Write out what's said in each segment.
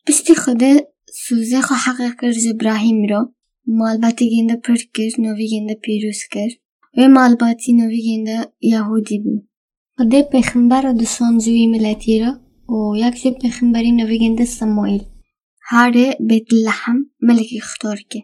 پشتی خدا سوزه خو حقیق کرد ابراهیم را مالباتی گنده پر کرد نوی گنده پیروز کرد و مالباتی نوی گنده یهودی بود. خدا پیغمبر را دوستان جوی ملتی را و یک جب پیغمبری نوی گنده سموئیل هر بیت لحم ملکی اختار که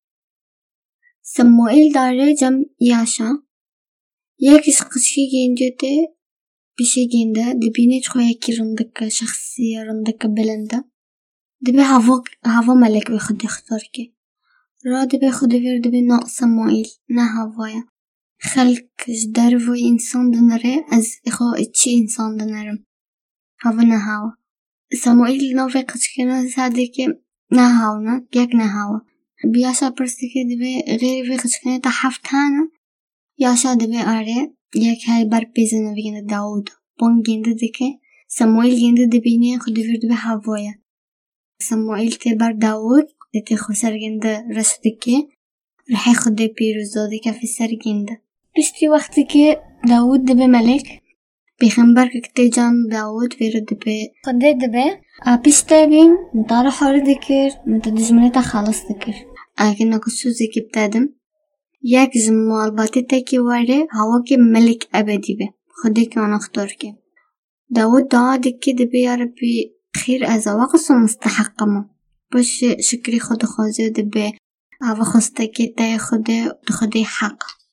سموئیل داره جم یاشا یکیش قشی گنده ده بیشی گنده دبینه چخوا یکی رندک شخصی رندک بلنده دبی هوا ملک به خود اختار که را دبی خود ورد به نا سموئیل نه هوایا خلقش در و انسان دنره از اخواه چی انسان دنرم هوا نه هوا سموئیل نوی قشکنه ساده که نه هوا نه یک نه هوا بیاشا پرستی که دبی غیر وی قشکنه تا هفتانه یاشا دبی آره یک های بر پیزنه بگنده داود بان گنده دکه سموئیل گنده دبینه خود ورد به هوایا سموئیل تی بر داود تی خو سرگنده رسده که رحی خود پیروز داده که فی سرگنده پشتی وقتی که داود دبی ملک پیغمبر که کتی جان داود ویرو دبی خود دبی پشتی بین نتاره حوری دکر نتدجمنه تا خالص دکر اگه نکسو زکی بتادم یک زمال باتی تا که واره هوا که ملک ابدی به خودی که آن اختار که داود دعا دکی دبی یا ربی خیر از وقت مستحقمه باش شکری خود خوازه دبی هوا خواسته که تای خود حق